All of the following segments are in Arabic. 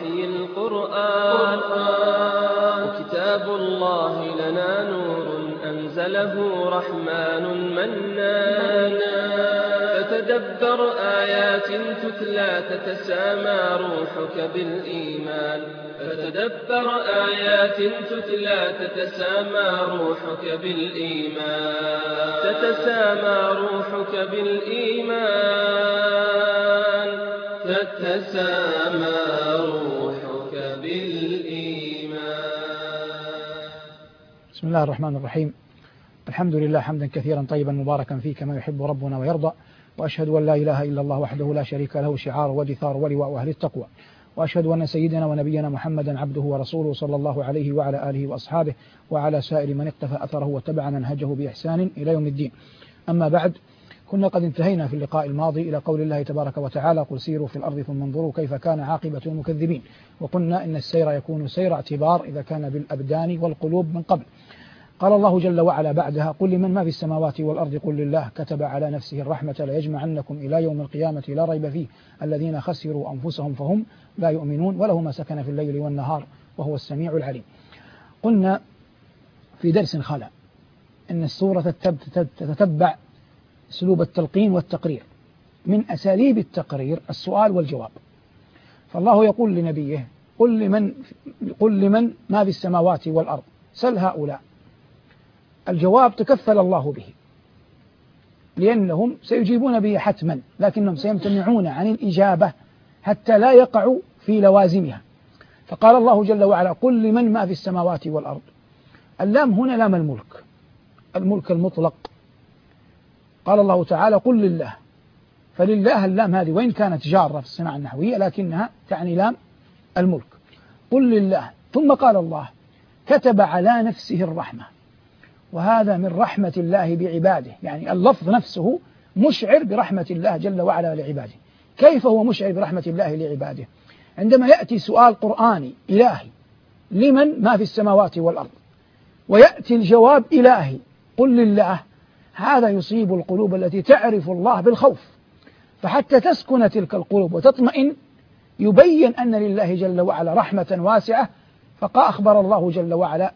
وحي القرآن وكتاب الله لنا نور أنزله رحمن منان فتدبر آيات تتلى تتسامى روحك بالإيمان فتدبر آيات تتلى تتسامى روحك بالإيمان تتسامى روحك بالإيمان تتسامى روحك بالإيمان. بسم الله الرحمن الرحيم. الحمد لله حمدا كثيرا طيبا مباركا فيه كما يحب ربنا ويرضى، وأشهد أن لا إله إلا الله وحده لا شريك له شعار ودثار ولواء أهل التقوى، وأشهد أن سيدنا ونبينا محمدا عبده ورسوله صلى الله عليه وعلى آله وأصحابه وعلى سائر من اقتفى أثره واتبع منهجه بإحسان إلى يوم الدين. أما بعد، كنا قد انتهينا في اللقاء الماضي إلى قول الله تبارك وتعالى: قل سيروا في الأرض ثم انظروا كيف كان عاقبة المكذبين. وقلنا إن السير يكون سير اعتبار إذا كان بالأبدان والقلوب من قبل. قال الله جل وعلا بعدها: قل لمن ما في السماوات والأرض قل لله كتب على نفسه الرحمة ليجمعنكم إلى يوم القيامة لا ريب فيه الذين خسروا أنفسهم فهم لا يؤمنون وله ما سكن في الليل والنهار وهو السميع العليم. قلنا في درس خلا إن السورة تتتبع أسلوب التلقين والتقرير. من أساليب التقرير السؤال والجواب. فالله يقول لنبيه: قل لمن ما في السماوات والأرض، سل هؤلاء. الجواب تكفل الله به، لأنهم سيجيبون به حتما، لكنهم سيمتنعون عن الإجابة حتى لا يقعوا في لوازمها. فقال الله جل وعلا: قل لمن ما في السماوات والأرض. اللام هنا لام الملك المطلق. قال الله تعالى: قل لله، فلله اللام هذه وإن كانت جارة في الصناعة النحوية لكنها تعني لام الملك. قل لله. ثم قال الله: كتب على نفسه الرحمة. وهذا من رحمة الله بعباده، يعني اللفظ نفسه مشعر برحمة الله جل وعلا لعباده. كيف هو مشعر برحمة الله لعباده؟ عندما يأتي سؤال قرآني إلهي: لمن ما في السماوات والأرض، ويأتي الجواب إلهي: قل لله، هذا يصيب القلوب التي تعرف الله بالخوف، فحتى تسكن تلك القلوب وتطمئن يبين أن لله جل وعلا رحمة واسعة. فأخبر الله جل وعلا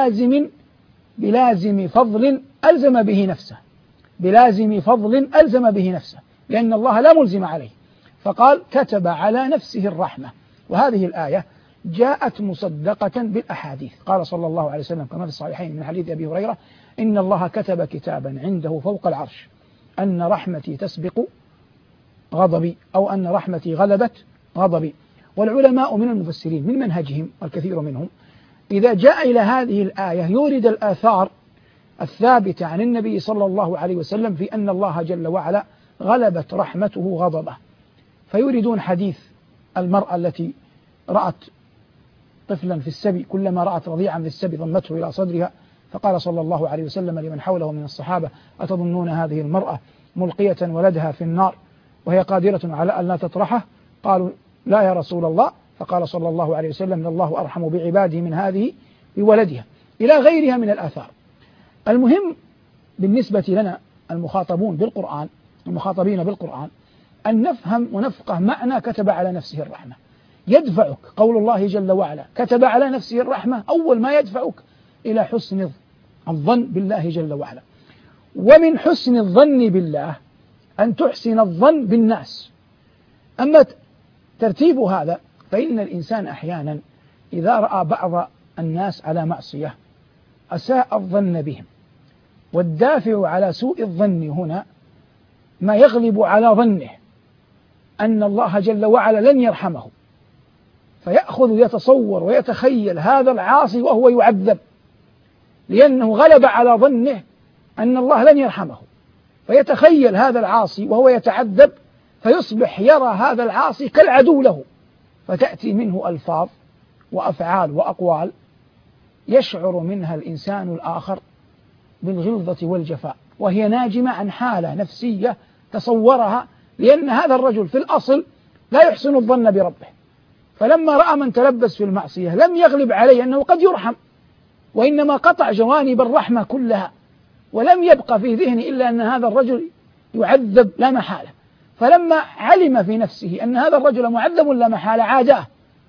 بلازم فضل ألزم به نفسه، بلازم فضل ألزم به نفسه، لأن الله لا ملزم عليه. فقال: كتب على نفسه الرحمة. وهذه الآية جاءت مصدقة بالأحاديث. قال صلى الله عليه وسلم كما في الصحيحين من حديث أبي هريرة: إن الله كتب كتابا عنده فوق العرش أن رحمتي تسبق غضبي، أو أن رحمتي غلبت غضبي. والعلماء من المفسرين من منهجهم والكثير منهم إذا جاء إلى هذه الآية يورد الآثار الثابتة عن النبي صلى الله عليه وسلم في أن الله جل وعلا غلبت رحمته غضبه، فيوردون حديث المرأة التي رأت طفلا في السبي، كلما رأت رضيعا في السبي ضمته إلى صدرها، فقال صلى الله عليه وسلم لمن حوله من الصحابة: أتظنون هذه المرأة ملقية ولدها في النار وهي قادرة على أن لا تطرحه؟ قالوا: لا يا رسول الله. فقال صلى الله عليه وسلم: الله أرحم بعباده من هذه بولدها، إلى غيرها من الآثار. المهم بالنسبة لنا المخاطبين بالقرآن أن نفهم ونفقه معنى كتب على نفسه الرحمة. يدفعك قول الله جل وعلا كتب على نفسه الرحمة، أول ما يدفعك إلى حسن الظن بالله جل وعلا. ومن حسن الظن بالله أن تحسن الظن بالناس. أما ترتيب هذا فإن الإنسان أحيانا إذا رأى بعض الناس على معصية أساء الظن بهم، والدافع على سوء الظن هنا ما يغلب على ظنه أن الله جل وعلا لن يرحمه، فيأخذ يتصور ويتخيل هذا العاصي وهو يعذب، لأنه غلب على ظنه أن الله لن يرحمه، فيتخيل هذا العاصي وهو يتعذب، فيصبح يرى هذا العاصي كالعدو له، فتأتي منه ألفاظ وأفعال وأقوال يشعر منها الإنسان الآخر بالغلظة والجفاء، وهي ناجمة عن حالة نفسية تصورها، لأن هذا الرجل في الأصل لا يحسن الظن بربه، فلما رأى من تلبس في المعصية لم يغلب عليه أنه قد يرحم، وإنما قطع جوانب الرحمة كلها، ولم يبقى في ذهنه إلا أن هذا الرجل يعذب لا محالة. فلما علم في نفسه أن هذا الرجل معذب لا محالة عاداه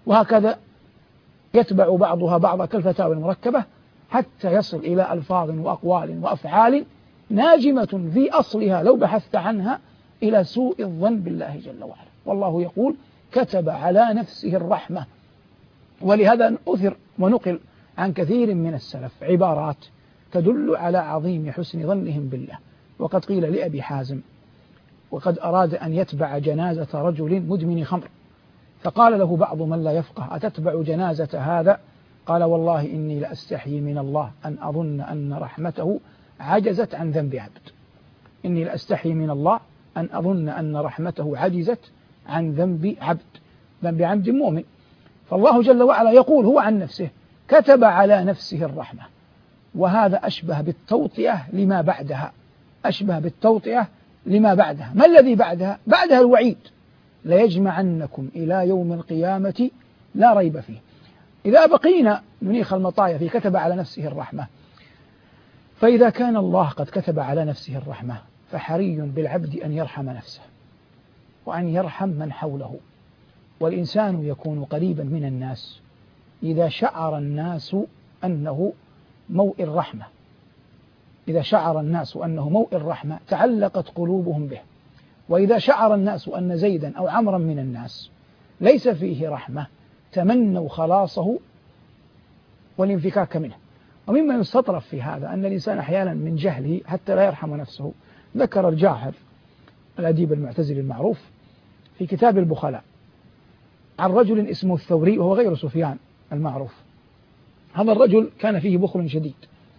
وهكذا يتبع بعضها بعضا كالفتاوى المركبة حتى يصل إلى ألفاظ وأقوال وأفعال ناجمة في أصلها لو بحثت عنها إلى سوء الظن بالله جل وعلا. والله يقول كتب على نفسه الرحمة. ولهذا أثر ونقل عن كثير من السلف عبارات تدل على عظيم حسن ظنهم بالله. وقد قيل لأبي حازم وقد أراد أن يتبع جنازة رجل مدمن خمر، فقال له بعض من لا يفقه: أتتبع جنازة هذا؟ قال: والله إني لأستحيي من الله أن أظن أن رحمته عجزت عن ذنب عبد. إني لأستحيي من الله أن أظن أن رحمته عجزت عن ذنب عبد، ذنب عبد مؤمن. فالله جل وعلا يقول هو عن نفسه: كتب على نفسه الرحمة. وهذا أشبه بالتوطئة لما بعدها، أشبه بالتوطئة لما بعدها. ما الذي بعدها؟ بعدها الوعيد: ليجمعنكم إلى يوم القيامة لا ريب فيه. إذا بقينا ننيخ المطايا في كتب على نفسه الرحمة، فإذا كان الله قد كتب على نفسه الرحمة فحري بالعبد أن يرحم نفسه وأن يرحم من حوله. والإنسان يكون قريبا من الناس إذا شعر الناس أنه موئل الرحمة. إذا شعر الناس أنه موئل الرحمة تعلقت قلوبهم به. وإذا شعر الناس أن زيدا أو عمرا من الناس ليس فيه رحمة تمنوا خلاصه والانفكاك منه. ومما يستطرف في هذا أن الإنسان أحيانا من جهله حتى لا يرحم نفسه. ذكر الجاحظ الأديب المعتزلي المعروف في كتاب البخلاء عن رجل اسمه الثوري وهو غير سفيان المعروف. هذا الرجل كان فيه بخل شديد،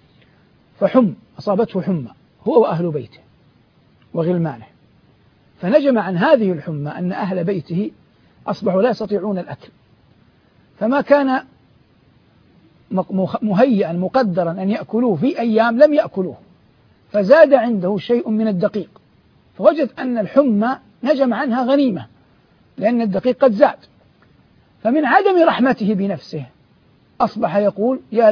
أصابته حمى هو وأهل بيته وغلمانه، فنجم عن هذه الحمى أن أهل بيته أصبحوا لا يستطيعون الأكل، فما كان مهيئا مقدرا أن يأكلوه في أيام لم يأكلوه، فزاد عنده شيء من الدقيق، فوجد أن الحمى نجم عنها غنيمة لأن الدقيق قد زاد. فمن عدم رحمته بنفسه أصبح يقول: يا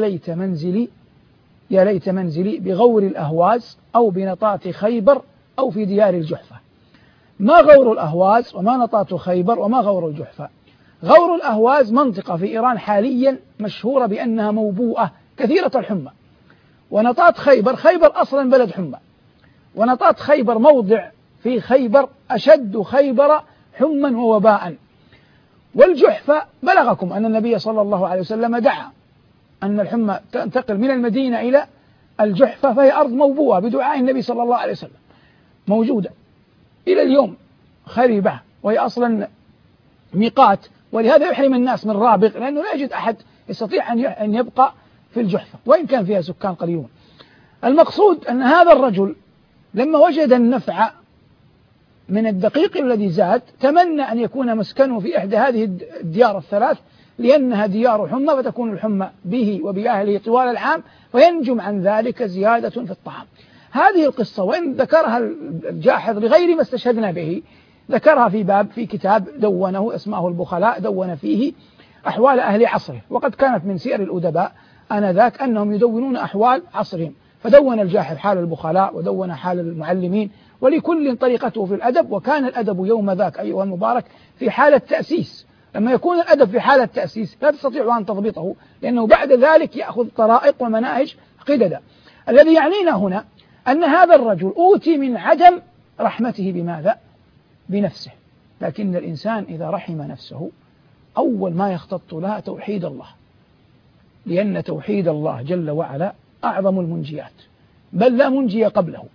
ليت منزلي بغور الأهواز أو بنطاط خيبر أو في ديار الجحفة. ما غور الأهواز وما نطاط خيبر وما غور الجحفة؟ غور الأهواز منطقة في إيران حاليا مشهورة بأنها موبوءة كثيرة الحمى، ونطاط خيبر أصلا بلد حمى، ونطاط خيبر موضع في خيبر أشد خيبر حما ووباء. والجحفة بلغكم أن النبي صلى الله عليه وسلم دعا أن الحمى تنتقل من المدينة إلى الجحفة، فهي أرض موبوءة بدعاء النبي صلى الله عليه وسلم، موجودة إلى اليوم خريبة، وهي أصلا ميقات، ولهذا يحرم الناس من رابغ لأنه لا يجد أحد يستطيع أن يبقى في الجحفة وإن كان فيها سكان قليلون. المقصود أن هذا الرجل لما وجد النفع من الدقيق الذي زاد تمنى أن يكون مسكنه في إحدى هذه الديار الثلاث لأنها ديار حمى، فتكون الحمى به وبأهله طوال العام، وينجم عن ذلك زيادة في الطعام. هذه القصة وإن ذكرها الجاحظ لغير ما استشهدنا به، ذكرها في كتاب دونه اسمه البخلاء، دون فيه أحوال أهل عصره. وقد كانت من سير الأدباء آنذاك أنهم يدونون أحوال عصرهم، فدون الجاحظ حال البخلاء ودون حال المعلمين، ولكل طريقته في الأدب. وكان الأدب يوم ذاك أيها المبارك في حالة تأسيس. لما يكون الأدب في حالة تأسيس لا تستطيع أن تضبطه، لأنه بعد ذلك يأخذ طرائق ومناهج قددا. الذي يعنينا هنا أن هذا الرجل أوتي من عدم رحمته بماذا؟ بنفسه. لكن الإنسان إذا رحم نفسه أول ما يختط لها توحيد الله، لأن توحيد الله جل وعلا أعظم المنجيات، بل لا منجي قبله.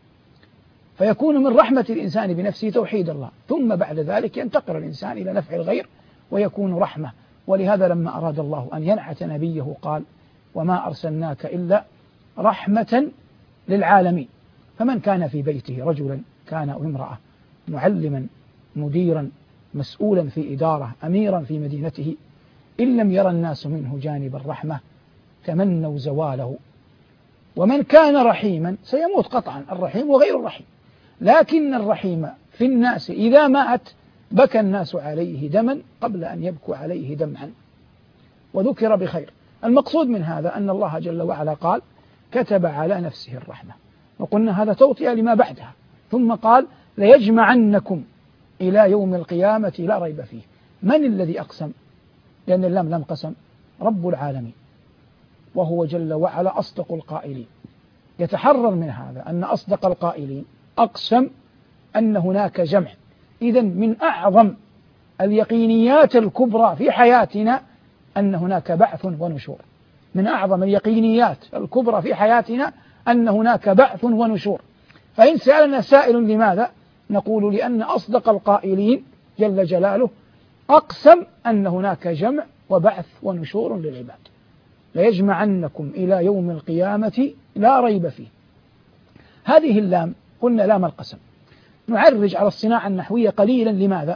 فيكون من رحمة الإنسان بنفسه توحيد الله، ثم بعد ذلك ينتقل الإنسان إلى نفع الغير ويكون رحمة. ولهذا لما أراد الله أن ينعت نبيه قال: وما أرسلناك إلا رحمة للعالمين. فمن كان في بيته رجلا كان أو امرأة، معلما، مديرا، مسؤولا في إدارة، أميرا في مدينته، إن لم يرى الناس منه جانب الرحمة تمنوا زواله. ومن كان رحيما سيموت قطعا، الرحيم وغير الرحيم، لكن الرحيم في الناس إذا مات بكى الناس عليه دما قبل أن يبكوا عليه دمعا، وذكر بخير. المقصود من هذا أن الله جل وعلا قال: كتب على نفسه الرحمة، وقلنا هذا توطئة لما بعدها. ثم قال: ليجمعنكم إلى يوم القيامة لا ريب فيه. من الذي أقسم؟ لأن اللام لام قسم، رب العالمين وهو جل وعلا أصدق القائلين. يتحرر من هذا أن أصدق القائلين أقسم أن هناك جمع. إذن من أعظم اليقينيات الكبرى في حياتنا أن هناك بعث ونشور. من أعظم اليقينيات الكبرى في حياتنا أن هناك بعث ونشور. فإن سألنا سائل لماذا؟ نقول لأن أصدق القائلين جل جلاله أقسم أن هناك جمع وبعث ونشور للعباد. ليجمعنكم إلى يوم القيامة لا ريب فيه. هذه اللام قلنا لام القسم. نعرج على الصناعة النحوية قليلا. لماذا؟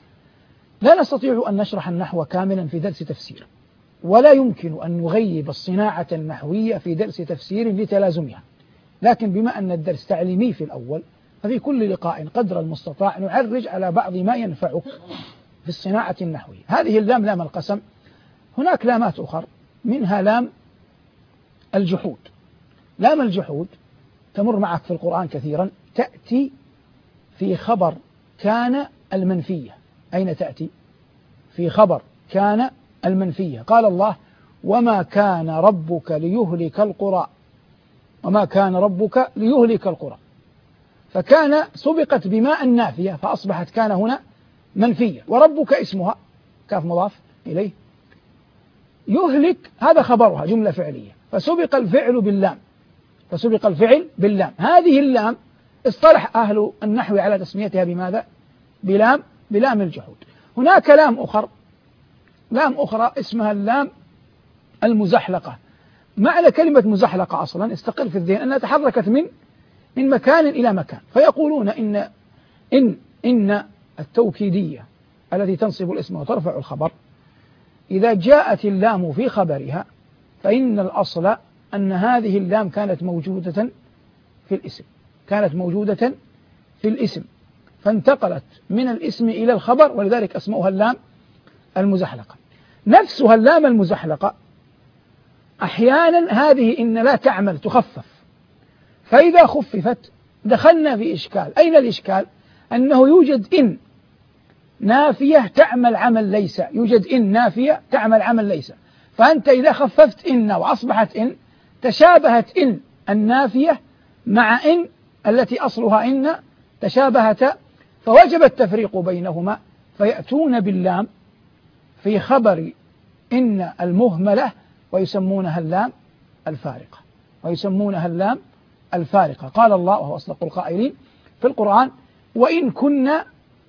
لا نستطيع أن نشرح النحو كاملا في درس تفسير، ولا يمكن أن نغيب الصناعة النحوية في درس تفسير لتلازمها، لكن بما أن الدرس تعليمي في الأول، ففي كل لقاء قدر المستطاع نعرج على بعض ما ينفعك في الصناعة النحوية. هذه اللام لام القسم. هناك لامات أخرى، منها لام الجحود. لام الجحود تمر معك في القرآن كثيرا، تأتي في خبر كان المنفية. أين تأتي؟ في خبر كان المنفية. قال الله: وما كان ربك ليهلك القرى، وما كان ربك ليهلك القرى. فكان سبقت بماء النافية فأصبحت كان هنا منفية، وربك اسمها كاف مضاف إليه، يهلك هذا خبرها جملة فعلية، فسبق الفعل باللام، فسبق الفعل باللام. هذه اللام اصطلح أهل النحو على تسميتها بماذا؟ بلام الجحود. هناك لام أخرى اسمها اللام المزحلقة. معنى كلمة مزحلقة أصلا استقر في الذهن أنها تحركت من مكان إلى مكان، فيقولون إن التوكيدية التي تنصب الاسم وترفع الخبر إذا جاءت اللام في خبرها فإن الأصل أن هذه اللام كانت موجودة في الاسم، فانتقلت من الاسم إلى الخبر، ولذلك أسموها اللام المزحلقة. نفسها اللام المزحلقة أحيانا هذه إن لا تعمل تخفف، فإذا خففت دخلنا في إشكال. أين الإشكال؟ أنه يوجد إن نافية تعمل عمل ليس، يوجد إن نافية تعمل عمل ليس، فأنت إذا خففت إن وأصبحت إن تشابهت إن النافية مع إن التي أصلها إن تشابهتا، فوجب التفريق بينهما، فيأتون باللام في خبر إن المهملة ويسمونها اللام الفارقة. قال الله وهو أصدق القائلين في القرآن: وإن كنا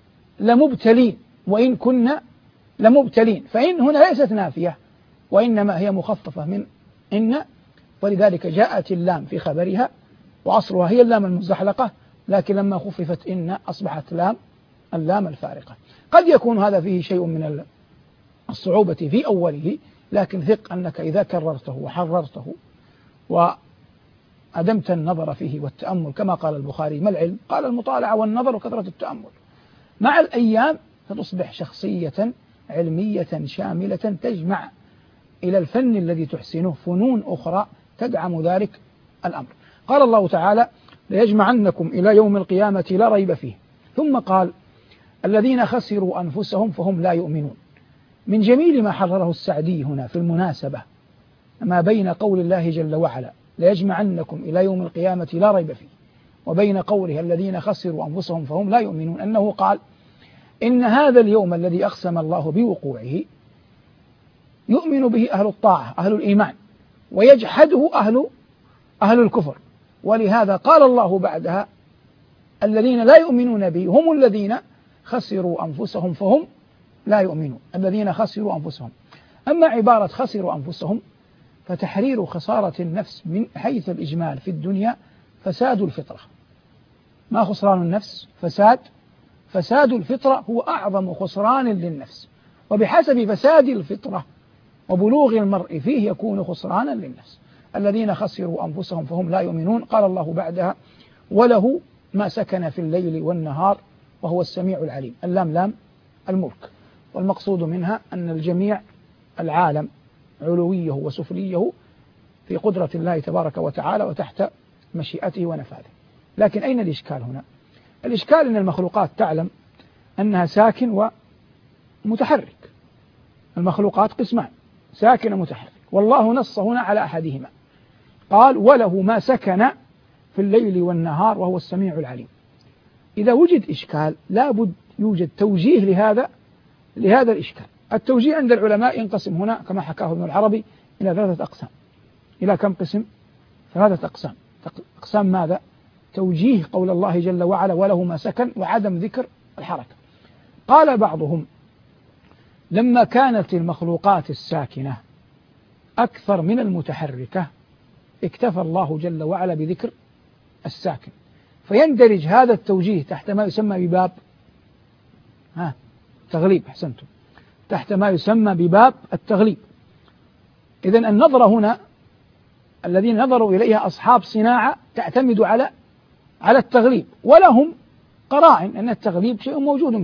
لمبتلين. فإن هنا ليست نافية وإنما هي مخففة من إن، ولذلك جاءت اللام في خبرها وأصلها هي اللام المزحلقة، لكن لما خففت إن أصبحت اللام الفارقة. قد يكون هذا فيه شيء من الصعوبة في أوله، لكن ثق أنك إذا كررته وحررته وأدمت النظر فيه والتأمل، كما قال البخاري: ما العلم؟ قال: المطالعة والنظر وكثرة التأمل. مع الأيام ستصبح شخصية علمية شاملة تجمع إلى الفن الذي تحسنه فنون أخرى تدعم ذلك الأمر. قال الله تعالى: ليجمعنكم إلى يوم القيامة لا ريب فيه. ثم قال: الذين خسروا أنفسهم فهم لا يؤمنون. من جميل ما حرره السعدي هنا في المناسبة ما بين قول الله جل وعلا: ليجمعنكم إلى يوم القيامة لا ريب فيه، وبين قوله: الذين خسروا أنفسهم فهم لا يؤمنون، أنه قال: إن هذا اليوم الذي أقسم الله بوقوعه يؤمن به أهل الطاعة أهل الإيمان، ويجحده أهل الكفر. ولهذا قال الله بعدها: الذين لا يؤمنون به هم الذين خسروا أنفسهم فهم لا يؤمنون. الذين خسروا أنفسهم. أما عبارة خسروا أنفسهم فتحرير خسارة النفس من حيث الإجمال في الدنيا فساد الفطرة. ما خسران النفس؟ فساد الفطرة هو أعظم خسران للنفس، وبحسب فساد الفطرة وبلوغ المرء فيه يكون خسرانا للنفس. الذين خسروا أنفسهم فهم لا يؤمنون. قال الله بعدها: وله ما سكن في الليل والنهار وهو السميع العليم. اللام لام الملك، والمقصود منها أن الجميع العالم علويه وسفليه في قدرة الله تبارك وتعالى وتحت مشيئته ونفاذه. لكن أين الإشكال هنا؟ الإشكال أن المخلوقات تعلم أنها ساكن ومتحرك. المخلوقات قسمان: ساكن ومتحرك، والله نص هنا على أحدهما، قال: وله ما سكن في الليل والنهار وهو السميع العليم. إذا وجد إشكال لابد يوجد توجيه لهذا الإشكال. التوجيه عند العلماء ينقسم هنا كما حكاه ابن العربي إلى 3 أقسام. إلى كم قسم؟ 3 أقسام. أقسام ماذا؟ توجيه قول الله جل وعلا: وله ما سكن، وعدم ذكر الحركة. قال بعضهم: لما كانت المخلوقات الساكنة أكثر من المتحركة اكتفى الله جل وعلا بذكر الساكن، فيندرج هذا التوجيه تحت ما يسمى بباب تغليب. أحسنتم، تحت ما يسمى بباب التغليب. إذن النظرة هنا الذين نظروا إليها أصحاب صناعة تعتمد على التغليب، ولهم قرائن أن التغليب شيء موجود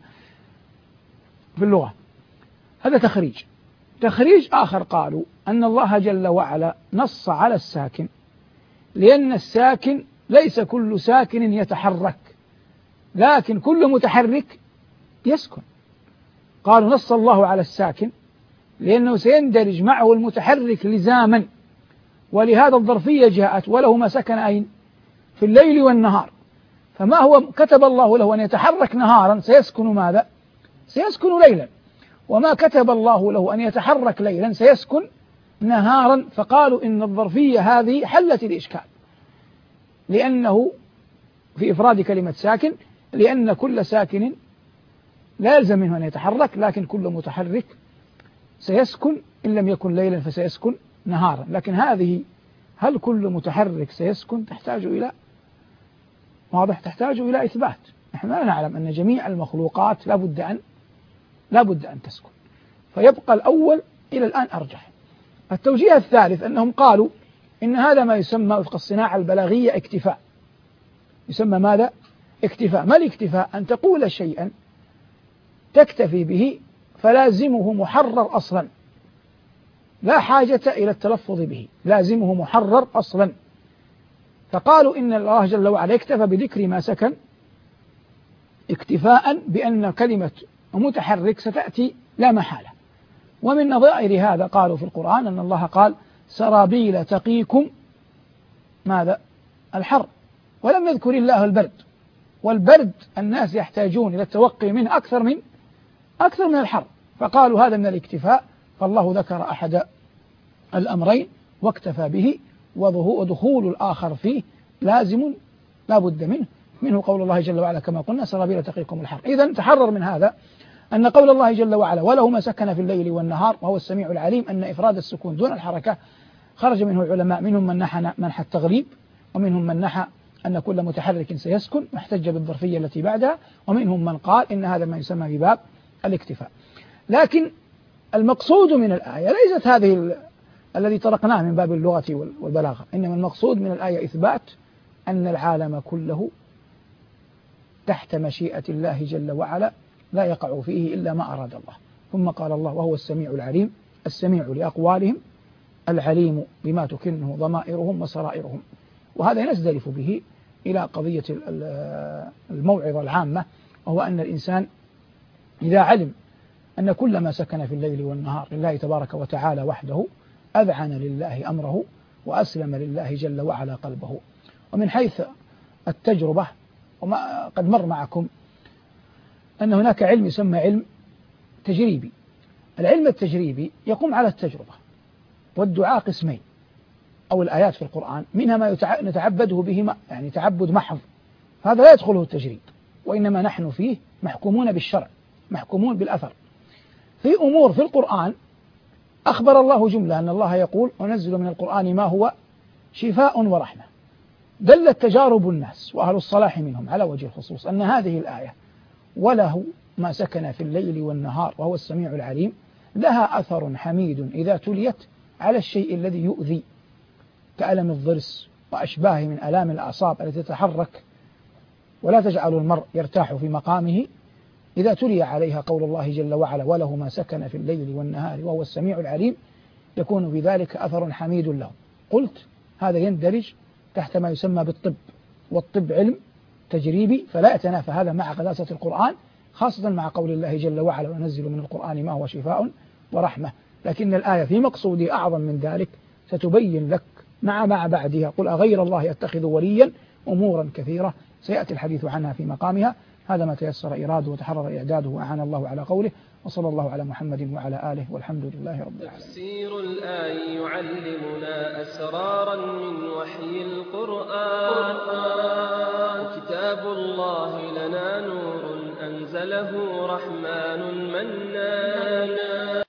في اللغة. هذا تخريج آخر قالوا أن الله جل وعلا نص على الساكن لأن الساكن ليس كل ساكن يتحرك، لكن كل متحرك يسكن. قالوا نص الله على الساكن لأنه سيندرج معه المتحرك لزاما، ولهذا الظرفية جاءت: وله ما سكن أين؟ في الليل والنهار. فما هو كتب الله له أن يتحرك نهارا سيسكن ماذا؟ سيسكن ليلا. وما كتب الله له أن يتحرك ليلا سيسكن نهارا. فقالوا إن الظرفية هذه حلت الإشكال، لأنه في إفراد كلمة ساكن، لأن كل ساكن لا يلزم منه أن يتحرك، لكن كل متحرك سيسكن، إن لم يكن ليلا فسيسكن نهارا. لكن هذه هل كل متحرك سيسكن؟ تحتاج إلى إثبات. نحن لا نعلم أن جميع المخلوقات لابد أن تسكن، فيبقى الأول إلى الآن أرجح. التوجيه الثالث أنهم قالوا إن هذا ما يسمى وفق الصناعة البلاغية اكتفاء. يسمى ماذا؟ اكتفاء. ما الاكتفاء؟ أن تقول شيئا تكتفي به فلازمه محرر أصلا، لا حاجة إلى التلفظ به، لازمه محرر أصلا. فقالوا إن الله جل وعلا اكتفى بذكر ما سكن اكتفاء بأن كلمة متحرك ستأتي لا محالة. ومن نظائر هذا قالوا في القرآن أن الله قال: سرابيل تقيكم ماذا؟ الحر، ولم يذكر الله البرد. والبرد الناس يحتاجون إلى التوقي منه أكثر من الحر، فقالوا هذا من الاكتفاء. فالله ذكر أحد الأمرين واكتفى به، ودخول الآخر فيه لازم لا بد منه قول الله جل وعلا كما قلنا: سرابيل تقيكم الحر. إذن تحرر من هذا أن قول الله جل وعلا: وله ما سكن في الليل والنهار وهو السميع العليم، أن إفراد السكون دون الحركة خرج منه العلماء، منهم من نحى منح التغليب، ومنهم من نحى أن كل متحرك سيسكن واحتج بالظرفية التي بعدها، ومنهم من قال إن هذا ما يسمى بباب الاكتفاء. لكن المقصود من الآية ليست هذه الذي طرقناه من باب اللغة والبلاغة، إنما المقصود من الآية إثبات أن العالم كله تحت مشيئة الله جل وعلا، لا يقع فيه إلا ما أراد الله. ثم قال الله: وهو السميع العليم، السميع لأقوالهم، العليم بما تكنه ضمائرهم وسرائرهم. وهذا نزدلف به إلى قضية الموعظة العامة، وهو أن الإنسان إذا علم أن كل ما سكن في الليل والنهار لله تبارك وتعالى وحده أذعن لله أمره وأسلم لله جل وعلا قلبه. ومن حيث التجربة، وما قد مر معكم أن هناك علم يسمى علم تجريبي. العلم التجريبي يقوم على التجربة، والدعاء قسمين، أو الآيات في القرآن منها ما نتعبده به يعني تعبد محض، هذا لا يدخله التجريب، وإنما نحن فيه محكومون بالشرع، محكومون بالأثر. في أمور في القرآن أخبر الله جملة أن الله يقول: ونزل من القرآن ما هو شفاء ورحمة. دلت تجارب الناس وأهل الصلاح منهم على وجه الخصوص أن هذه الآية وله ما سكن في الليل والنهار وهو السميع العليم لها أثر حميد إذا تليت على الشيء الذي يؤذي كألم الضرس وأشباه من آلام الأعصاب التي تتحرك ولا تجعل المرء يرتاح في مقامه. إذا تلي عليها قول الله جل وعلا: وله ما سكن في الليل والنهار وهو السميع العليم، يكون بذلك أثر حميد له. قلت هذا يندرج تحت ما يسمى بالطب، والطب علم تجريبي، فلا يتنافى هذا مع قداسة القرآن، خاصة مع قول الله جل وعلا: ونزل من القرآن ما هو شفاء ورحمة، لكن الآية في مقصودها أعظم من ذلك، ستبين لك مع بعدها قل أغير الله أتخذ وليا أمورا كثيرة سيأتي الحديث عنها في مقامها. هذا ما تيسر إراده وتحرر إعداده وأعان الله على قوله، وصلى الله على محمد وعلى آله والحمد لله رب العالمين. تفسير الآي يعلمنا أسرارا من وحي القرآن، وكتاب الله لنا نور أنزله رحمن منان.